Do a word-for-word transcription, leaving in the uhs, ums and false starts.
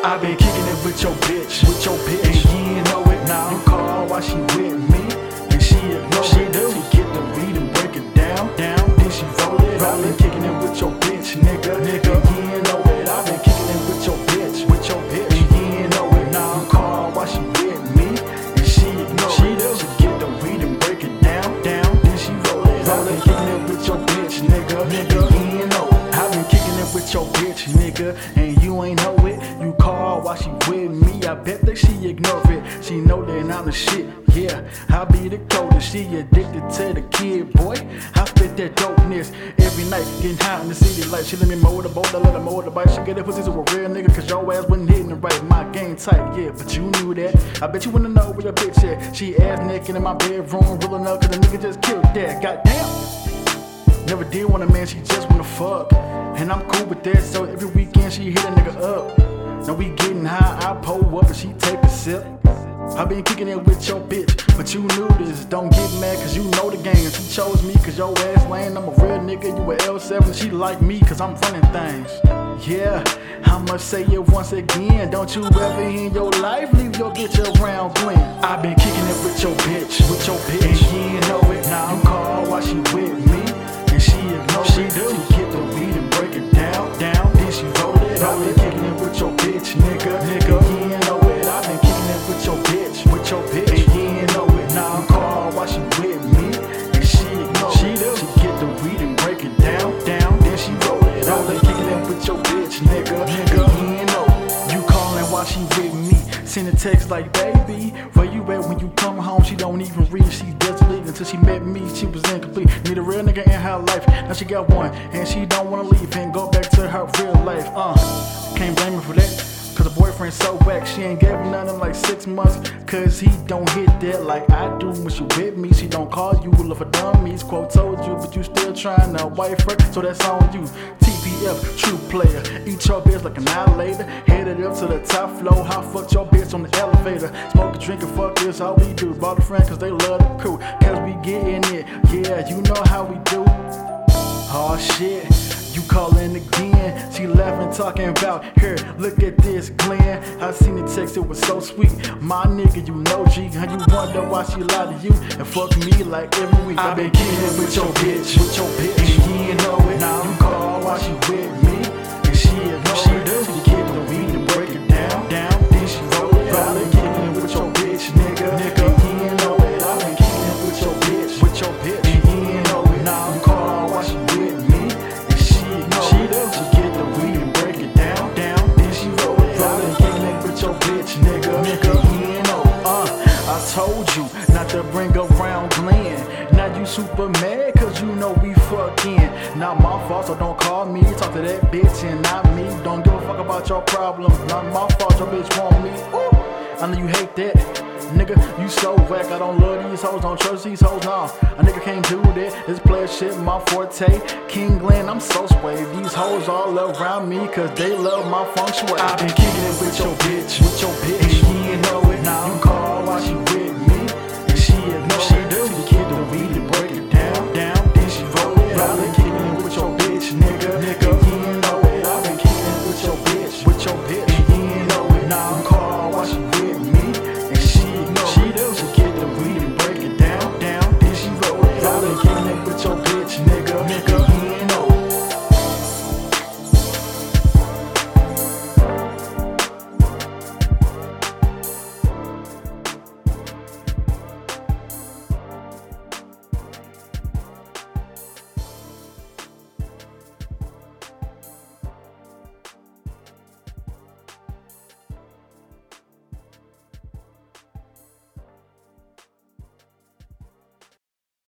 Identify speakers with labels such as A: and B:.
A: I been kicking it with your bitch, with your bitch, and you ain't know it now. You call while she with me, and she ignore she it. Do. She get the weed and break it down, down. Then she roll it. I been kicking it with your bitch, nigga, nigga. And you ain't know it. I been kicking it with your bitch, with your bitch, and you ain't know it now. You call while she with me, and she ignore she it. Do. She get the weed and break it down, down. Then she roll it. I been kicking it with your bitch, nigga, nigga. And you ain't know it. I been kicking it with your bitch, nigga, and you ain't know it. You call while she with me, I bet that she ignore it. She know that I'm the shit, yeah. I be the coldest, she addicted to the kid, boy. I spit that dopeness every night, getting high in the city like she let me mow the boat, I let her mow the bike. She get that pussy to a real nigga, cause your ass wasn't hitting it right. My game tight, yeah, but you knew that. I bet you wanna know where your bitch at. She ass naked in my bedroom, rolling up, cause the nigga just killed that. Goddamn. Never did want a man, she just wanna fuck. And I'm cool with that, so every weekend she hit a nigga up. Now we getting high, I pull up and she take a sip. I been kicking it with your bitch, but you knew this. Don't get mad cause you know the game. She chose me cause your ass lame. I'm a real nigga, you a L seven. She like me cause I'm running things. Yeah, I must say it once again. Don't you ever in your life leave your bitch around Glenn. I been kicking it with your bitch, with your bitch, and you ain't know it now. You call while she with me, and she ignore she it. Do. She get the beat and break it down, down. Then she roll it. I been kicking it with your bitch, nigga, nigga. And you ain't know it. I been kicking it with your bitch, with your bitch, and you ain't know it now. You call while she with me, and she ignore she it. Do. She get the weed and break it down, down. Then she roll it. I been kicking it with your bitch, nigga, nigga. And you ain't know it. You calling while she with me. Send a text like, baby, where you at when you come home? She don't even read, she doesn't leave. Until she met me, she was incomplete. Need a real nigga in her life, now she got one, and she don't wanna leave and go back to her real life. Uh, can't blame her for that, cause her boyfriend so whack. She ain't gave him nothing like six months, cause he don't hit that like I do. When she with me, she don't call you, look for dummies. Quote told you, but you still trying to wife her, so that's on you. T P F, true player, eat your bitch like an annihilator. Headed up to the top floor, how fucked your bitch on the elevator. Smoke, drink, and fuck this, all we do. Bought a friend cause they love the crew, cause we getting it, yeah, you know how we do. Oh shit, you calling again. She laughing, talking about, here, look at this, Glenn. I seen the text, it was so sweet. My nigga, you know G, how you wonder why she lied to you and fuck me like every week. I been kicking it with your bitch, with your bitch, and you ain't know it now. You call while she with me, and she ignore she it. She get the weed and break it down, down. Then she roll it. I been kicking it with your bitch, nigga, nigga. And you ain't know it. I been kicking it with your bitch, with your bitch, and you ain't know it now. You call while she with me, and she ignore she it. She get the weed and break it down, down. Then she roll it. I been kicking it with your bitch, nigga, nigga. And you ain't know it. Uh, I told you not to bring around Glenn. Now you super mad cause you know we fucking. Not my fault, so don't call me. Talk to that bitch and not me. Don't give a fuck about your problems. Not my fault, your bitch want me. Ooh, I know you hate that. Nigga, you so whack. I don't love these hoes, don't trust these hoes, nah. A nigga can't do that. This player shit, my forte. King Glenn, I'm so sway. These hoes all around me cause they love my feng shui. I been kicking it with your bitch, with your bitch, and you ain't know it now. You call